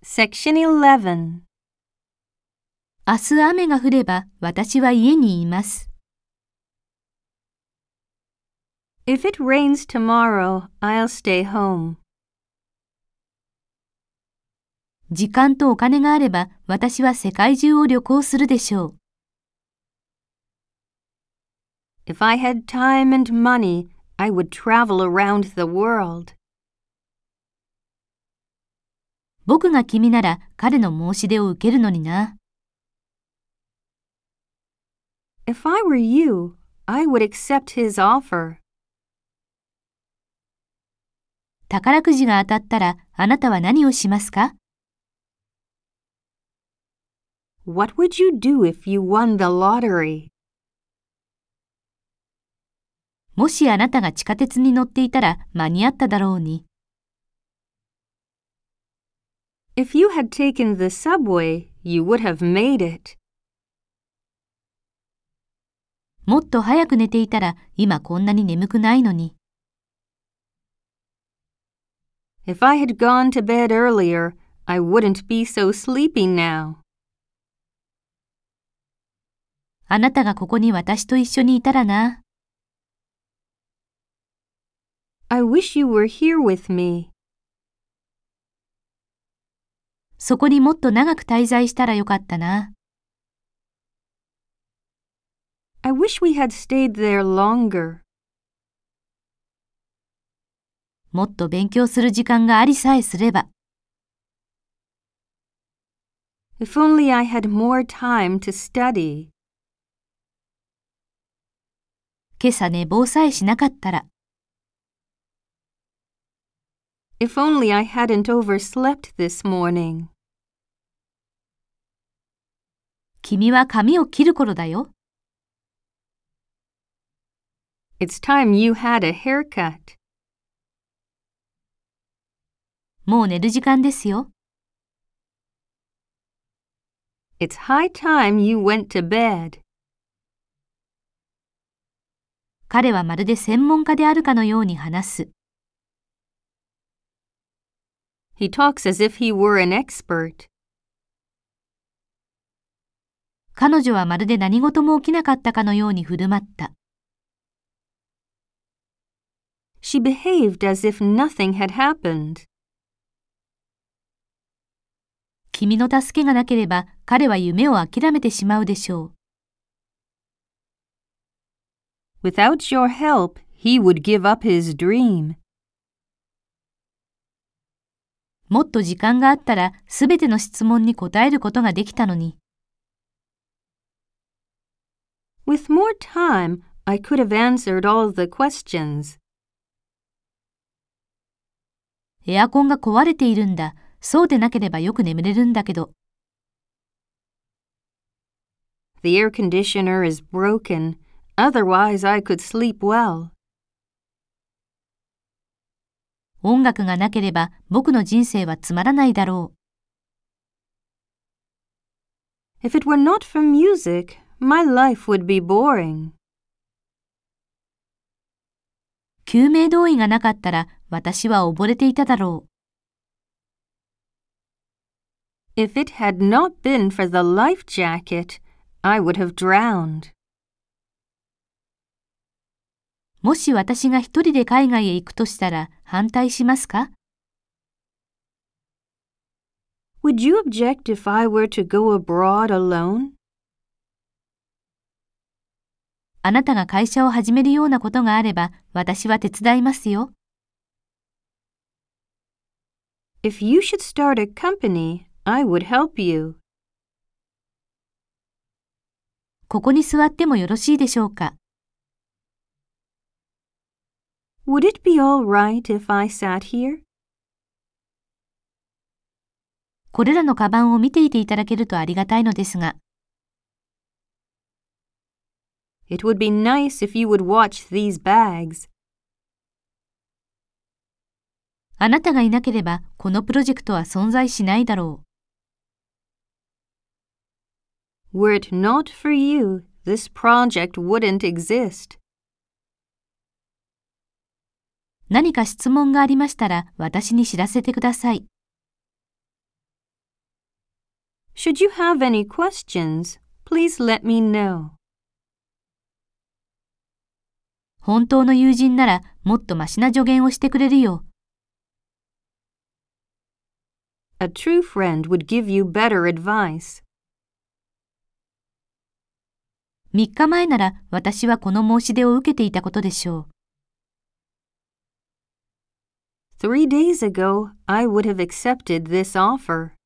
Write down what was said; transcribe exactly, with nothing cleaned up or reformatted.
Section eleven. 明日雨が降れば私は家にいます。 If it rains tomorrow, I'll stay home. 時間とお金があれば私は世界中を旅行するでしょう。 If I had time and money, I would travel around the world. 僕が君なら彼の申し出を受けるのにな。 If I were you, I would accept his offer. 宝くじが当たったらあなたは何をしますか？ What would you do if you won the lottery? もしあなたが地下鉄に乗っていたら間に合っただろうに。 If you had taken the subway, you would have made it. もっと早く寝ていたら今こんなに眠くないのに。 If I had gone to bed earlier, I wouldn't be so sleepy now. あなたがここに私と一緒にいたらな。 I wish you were here with me. そこにもっと長く滞在したらよかったな。 I wish we had stayed there longer. もっと勉強する時間がありさえすれば。 If only I had more time to study. 今朝寝坊さえしなかったら。 If only I hadn't overslept this morning. 君は髪を切る頃だよ。 It's time you had a haircut. もう寝る時間ですよ。 It's high time you went to bed. 彼はまるで専門家であるかのように話す。 He talks as if he were an expert. 彼女はまるで何事も起きなかったかのように振る舞った。 She behaved as if nothing had happened. 君の助けがなければ彼は夢を諦めてしまうでしょう。 Without your help, he would give up his dream. もっと時間があったらすべての質問に答えることができたのに。 With more time, I could have answered all the questions. エアコンが壊れているんだ。そうでなければよく眠れるんだけど。 The air conditioner is broken. Otherwise, I could sleep well. 音楽がなければ僕の人生はつまらないだろう。If it were not for music, my life would be boring. 救命胴衣がなかったら私は溺れていただろう。If it had not been for the life jacket, I would have drowned. もし私が一人で海外へ行くとしたら反対しますか？ Would you object if I were to go abroad alone? あなたが会社を始めるようなことがあれば私は手伝いますよ。 If you should start a company, I would help you. ここに座ってもよろしいでしょうか？ Would it be all right if I sat here? これらのカバンを見ていていただけるとありがたいのですが。 It would be nice if you would watch these bags. あなたがいなければこのプロジェクトは存在しないだろう。Were it not for you, this project wouldn't exist. 何か質問がありましたら私に知らせてください。 Should you have any questions, please let me know. 本当の友人ならもっとマシな助言をしてくれるよ。 A true friend would give you better advice. みっかまえなら私はこの申し出を受けていたことでしょう。 Three days ago, I would have accepted this offer.